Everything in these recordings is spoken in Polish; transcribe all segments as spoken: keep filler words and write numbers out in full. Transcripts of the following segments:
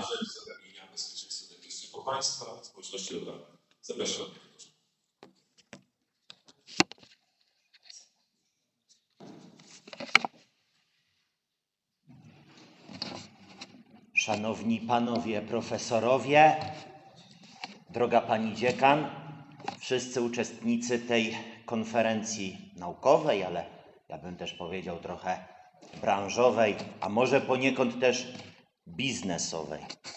jeżeli zapewnienia bezpieczeństwa energetycznego państwa, społeczności lokalnej. Zapraszam. Szanowni panowie profesorowie, droga pani dziekan, wszyscy uczestnicy tej konferencji naukowej, ale ja bym też powiedział trochę branżowej, a może poniekąd też biznesowej.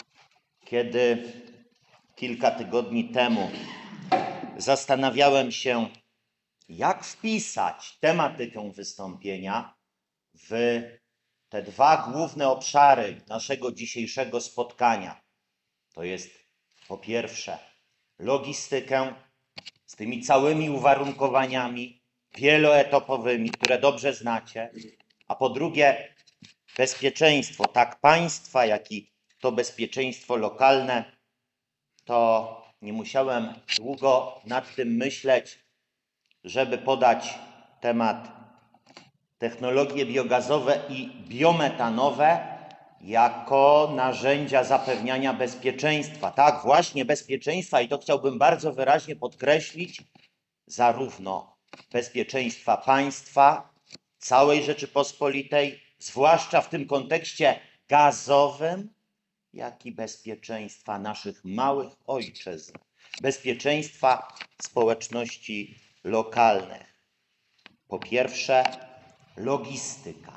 Kiedy kilka tygodni temu zastanawiałem się, jak wpisać tematykę wystąpienia w te dwa główne obszary naszego dzisiejszego spotkania, to jest po pierwsze logistykę z tymi całymi uwarunkowaniami wieloetapowymi, które dobrze znacie, a po drugie bezpieczeństwo tak państwa, jak i to bezpieczeństwo lokalne, to nie musiałem długo nad tym myśleć, żeby podać temat technologie biogazowe i biometanowe jako narzędzia zapewniania bezpieczeństwa. Tak, właśnie bezpieczeństwa i to chciałbym bardzo wyraźnie podkreślić, zarówno bezpieczeństwa państwa, całej Rzeczypospolitej, zwłaszcza w tym kontekście gazowym, jak i bezpieczeństwa naszych małych ojczyzn, bezpieczeństwa społeczności lokalnych. Po pierwsze, logistyka.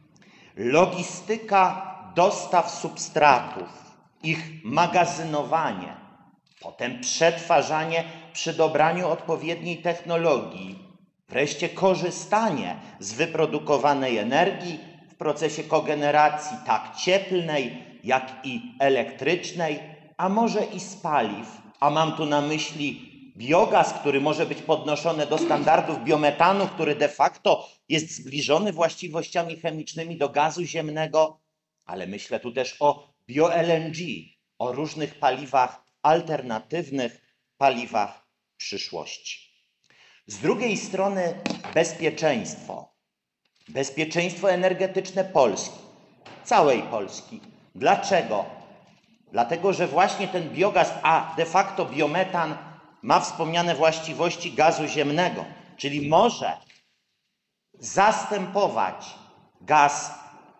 Logistyka dostaw substratów, ich magazynowanie, potem przetwarzanie przy dobraniu odpowiedniej technologii, wreszcie korzystanie z wyprodukowanej energii w procesie kogeneracji tak cieplnej, jak i elektrycznej, a może i z paliw, a mam tu na myśli biogaz, który może być podnoszony do standardów biometanu, który de facto jest zbliżony właściwościami chemicznymi do gazu ziemnego, ale myślę tu też o bio-L N G, o różnych paliwach alternatywnych, paliwach przyszłości. Z drugiej strony bezpieczeństwo. Bezpieczeństwo energetyczne Polski, całej Polski. Dlaczego? Dlatego, że właśnie ten biogaz, a de facto biometan, ma wspomniane właściwości gazu ziemnego, czyli może zastępować gaz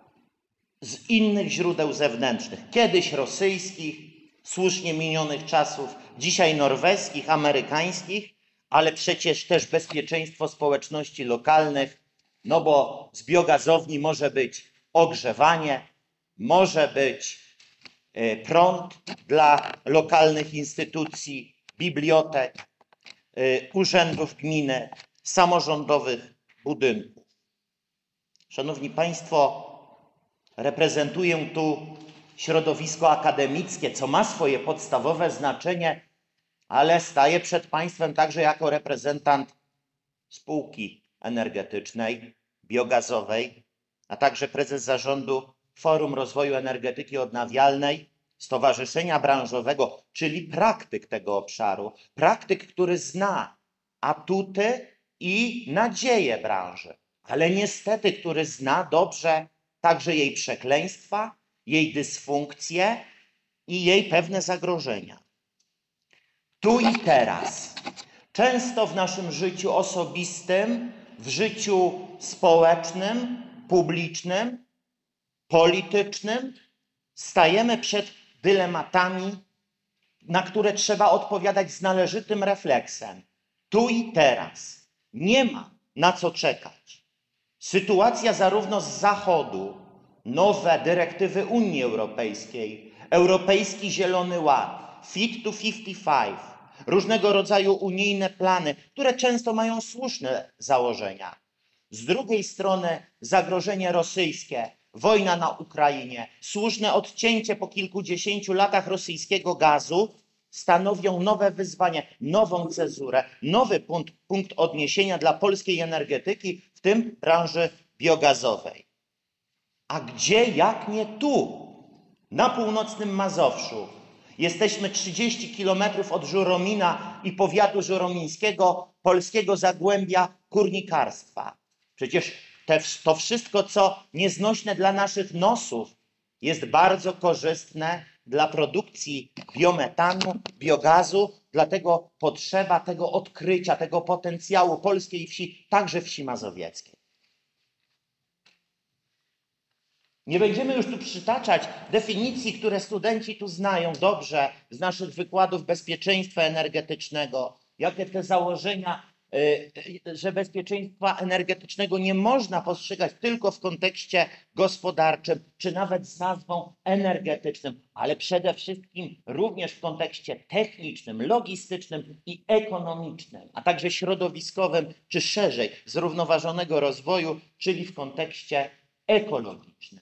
z innych źródeł zewnętrznych, kiedyś rosyjskich, słusznie minionych czasów, dzisiaj norweskich, amerykańskich, ale przecież też bezpieczeństwo społeczności lokalnych, no bo z biogazowni może być ogrzewanie, może być prąd dla lokalnych instytucji, bibliotek, urzędów gminy, samorządowych budynków. Szanowni Państwo, reprezentuję tu środowisko akademickie, co ma swoje podstawowe znaczenie, ale staję przed Państwem także jako reprezentant spółki energetycznej, biogazowej, a także prezes zarządu Forum Rozwoju Energetyki Odnawialnej, stowarzyszenia branżowego, czyli praktyk tego obszaru, praktyk, który zna atuty i nadzieje branży, ale niestety, który zna dobrze także jej przekleństwa, jej dysfunkcje i jej pewne zagrożenia. Tu i teraz, często w naszym życiu osobistym, w życiu społecznym, publicznym, politycznym, stajemy przed dylematami, na które trzeba odpowiadać z należytym refleksem. Tu i teraz. Nie ma na co czekać. Sytuacja zarówno z Zachodu, nowe dyrektywy Unii Europejskiej, Europejski Zielony Ład, Fit to pięćdziesiąt pięć, różnego rodzaju unijne plany, które często mają słuszne założenia. Z drugiej strony zagrożenie rosyjskie, wojna na Ukrainie, słuszne odcięcie po kilkudziesięciu latach rosyjskiego gazu stanowią nowe wyzwanie, nową cezurę, nowy punkt, punkt odniesienia dla polskiej energetyki, w tym branży biogazowej. A gdzie jak nie tu, na północnym Mazowszu? Jesteśmy trzydzieści kilometrów od Żuromina i powiatu żuromińskiego, polskiego zagłębia górnikarstwa. Przecież te, to wszystko, co nieznośne dla naszych nosów, jest bardzo korzystne dla produkcji biometanu, biogazu, dlatego potrzeba tego odkrycia, tego potencjału polskiej wsi, także wsi mazowieckiej. Nie będziemy już tu przytaczać definicji, które studenci tu znają dobrze z naszych wykładów bezpieczeństwa energetycznego, jakie te założenia, że bezpieczeństwa energetycznego nie można postrzegać tylko w kontekście gospodarczym, czy nawet z nazwą energetycznym, ale przede wszystkim również w kontekście technicznym, logistycznym i ekonomicznym, a także środowiskowym, czy szerzej zrównoważonego rozwoju, czyli w kontekście ekologicznym.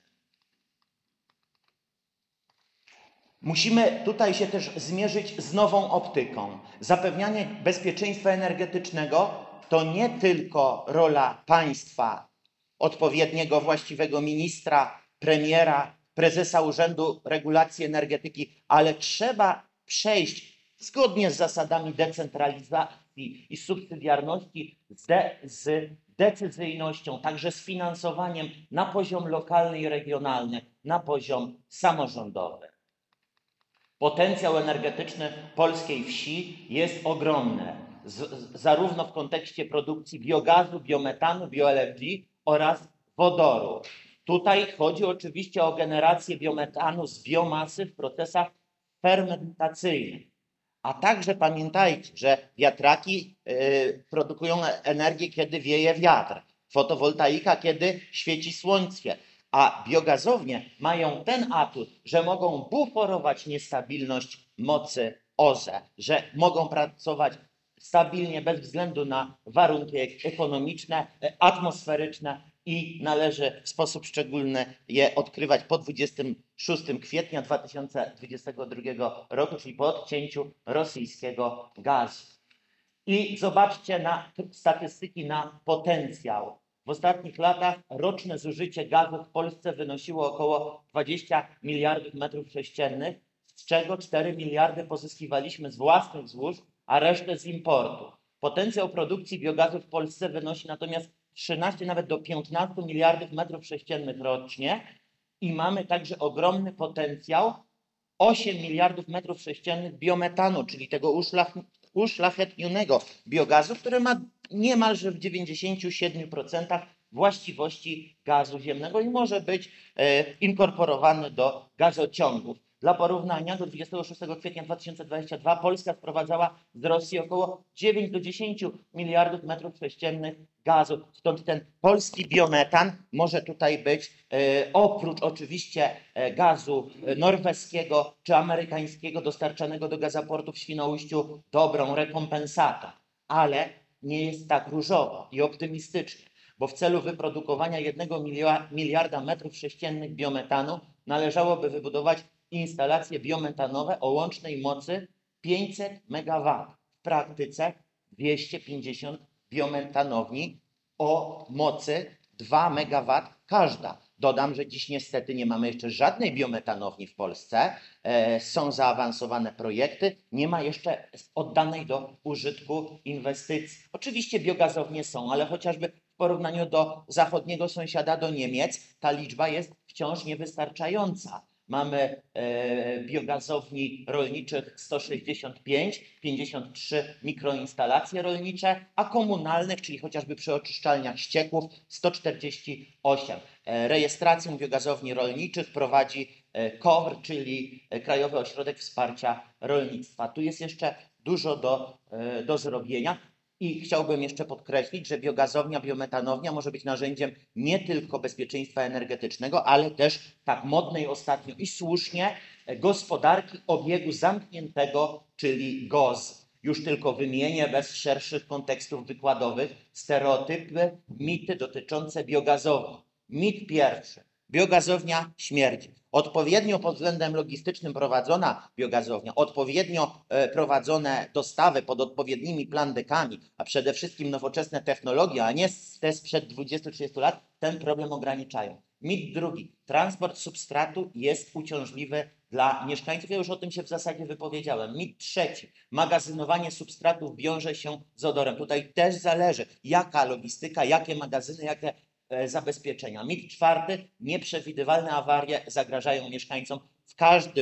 Musimy tutaj się też zmierzyć z nową optyką. Zapewnianie bezpieczeństwa energetycznego to nie tylko rola państwa, odpowiedniego właściwego ministra, premiera, prezesa Urzędu Regulacji Energetyki, ale trzeba przejść zgodnie z zasadami decentralizacji i subsydiarności z, de, z decyzyjnością, także z finansowaniem na poziom lokalny i regionalny, na poziom samorządowy. Potencjał energetyczny polskiej wsi jest ogromny, z, zarówno w kontekście produkcji biogazu, biometanu, bio-L F G oraz wodoru. Tutaj chodzi oczywiście o generację biometanu z biomasy w procesach fermentacyjnych. A także pamiętajcie, że wiatraki y, produkują energię, kiedy wieje wiatr, fotowoltaika, kiedy świeci słońce. A biogazownie mają ten atut, że mogą buforować niestabilność mocy O Z E, że mogą pracować stabilnie bez względu na warunki ekonomiczne, atmosferyczne i należy w sposób szczególny je odkrywać po dwudziestego szóstego kwietnia dwa tysiące dwudziestego drugiego roku, czyli po odcięciu rosyjskiego gazu. I zobaczcie na statystyki, na potencjał. W ostatnich latach roczne zużycie gazu w Polsce wynosiło około dwadzieścia miliardów metrów sześciennych, z czego cztery miliardy pozyskiwaliśmy z własnych złóż, a resztę z importu. Potencjał produkcji biogazu w Polsce wynosi natomiast trzynaście, nawet do piętnastu miliardów metrów sześciennych rocznie i mamy także ogromny potencjał osiem miliardów metrów sześciennych biometanu, czyli tego uszlach, uszlachetnionego biogazu, który ma niemalże w dziewięćdziesięciu siedmiu procentach właściwości gazu ziemnego i może być e, inkorporowany do gazociągów. Dla porównania do dwudziestego szóstego kwietnia dwa tysiące dwudziestego drugiego Polska sprowadzała z Rosji około dziewięć do dziesięciu miliardów metrów sześciennych gazu. Stąd ten polski biometan może tutaj być e, oprócz oczywiście e, gazu norweskiego czy amerykańskiego dostarczanego do gazoportu w Świnoujściu dobrą rekompensatą. Ale nie jest tak różowo i optymistycznie, bo w celu wyprodukowania jednego miliarda metrów sześciennych biometanu należałoby wybudować instalacje biometanowe o łącznej mocy pięćset megawatów. W praktyce dwieście pięćdziesiąt biometanowni o mocy dwa megawatów każda. Dodam, że dziś niestety nie mamy jeszcze żadnej biometanowni w Polsce. E, są zaawansowane projekty, nie ma jeszcze oddanej do użytku inwestycji. Oczywiście biogazownie są, ale chociażby w porównaniu do zachodniego sąsiada, do Niemiec, ta liczba jest wciąż niewystarczająca. Mamy e, biogazowni rolniczych sto sześćdziesiąt pięć, pięćdziesiąt trzy mikroinstalacje rolnicze, a komunalnych, czyli chociażby przy oczyszczalniach ścieków, sto czterdzieści osiem. E, rejestrację biogazowni rolniczych prowadzi e, K O W R, czyli Krajowy Ośrodek Wsparcia Rolnictwa. Tu jest jeszcze dużo do, e, do zrobienia. I chciałbym jeszcze podkreślić, że biogazownia, biometanownia może być narzędziem nie tylko bezpieczeństwa energetycznego, ale też tak modnej ostatnio i słusznie gospodarki obiegu zamkniętego, czyli G O Z. Już tylko wymienię bez szerszych kontekstów wykładowych stereotypy, mity dotyczące biogazowni. Mit pierwszy. Biogazownia śmierdzi. Odpowiednio pod względem logistycznym prowadzona biogazownia, odpowiednio e, prowadzone dostawy pod odpowiednimi plandekami, a przede wszystkim nowoczesne technologie, a nie te sprzed dwudziestu trzydziestu lat, ten problem ograniczają. Mit drugi. Transport substratu jest uciążliwy dla mieszkańców. Ja już o tym się w zasadzie wypowiedziałem. Mit trzeci. Magazynowanie substratów wiąże się z odorem. Tutaj też zależy, jaka logistyka, jakie magazyny, jakie zabezpieczenia. Mit czwarty, nieprzewidywalne awarie zagrażają mieszkańcom w każdym,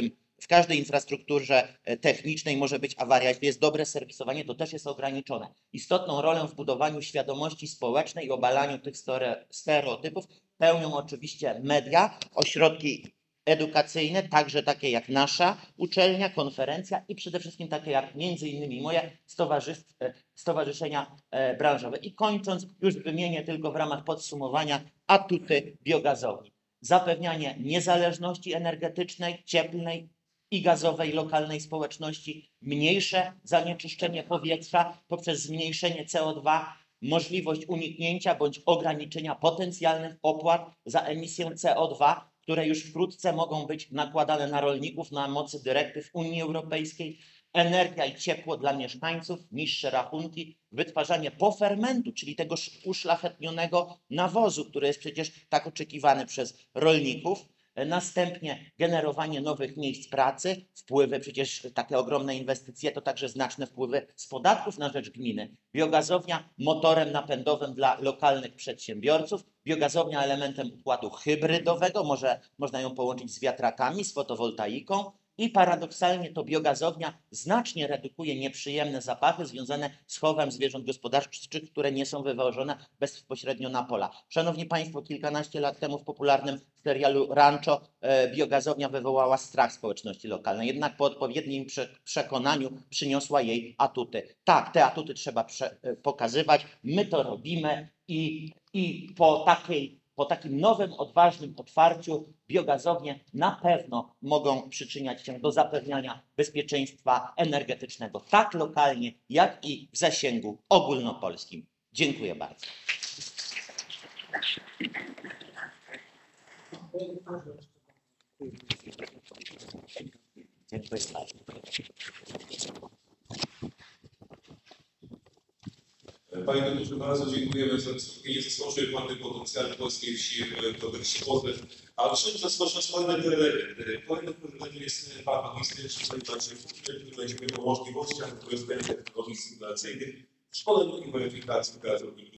w każdej infrastrukturze e, technicznej może być awaria. Jeśli jest dobre serwisowanie, to też jest ograniczone. Istotną rolę w budowaniu świadomości społecznej i obalaniu tych stere- stereotypów pełnią oczywiście media, ośrodki edukacyjne, także takie jak nasza uczelnia, konferencja i przede wszystkim takie jak między innymi moje stowarzysz- e, stowarzyszenia e, branżowe. I kończąc, już wymienię tylko w ramach podsumowania atuty biogazowni. Zapewnianie niezależności energetycznej, cieplnej i gazowej lokalnej społeczności, mniejsze zanieczyszczenie powietrza poprzez zmniejszenie C O dwa, możliwość uniknięcia bądź ograniczenia potencjalnych opłat za emisję C O dwa, które już wkrótce mogą być nakładane na rolników na mocy dyrektyw Unii Europejskiej, energia i ciepło dla mieszkańców, niższe rachunki, wytwarzanie pofermentu, czyli tego uszlachetnionego nawozu, który jest przecież tak oczekiwany przez rolników. Następnie generowanie nowych miejsc pracy, wpływy, przecież takie ogromne inwestycje to także znaczne wpływy z podatków na rzecz gminy. Biogazownia motorem napędowym dla lokalnych przedsiębiorców, biogazownia elementem układu hybrydowego, może można ją połączyć z wiatrakami, z fotowoltaiką. I paradoksalnie to biogazownia znacznie redukuje nieprzyjemne zapachy związane z chowem zwierząt gospodarczych, które nie są wywożone bezpośrednio na pola. Szanowni Państwo, kilkanaście lat temu w popularnym serialu Rancho e, biogazownia wywołała strach społeczności lokalnej, jednak po odpowiednim prze przekonaniu przyniosła jej atuty. Tak, te atuty trzeba pokazywać, my to robimy i, i po takiej po takim nowym, odważnym otwarciu biogazownie na pewno mogą przyczyniać się do zapewniania bezpieczeństwa energetycznego tak lokalnie, jak i w zasięgu ogólnopolskim. Dziękuję bardzo. Dziękuję bardzo. Panie doktorze, bardzo dziękujemy za wystąpienie. Zaskoczył Pan tym potencjałem polskiej wsi w kontekście wody. A czym zaskoczył kolejny prelegent? Kolejny prelegent jest Pan magister Szymon, który będzie mówił o możliwościach wykorzystania technologii symulacyjnych w szkoleniu i weryfikacji pracowników.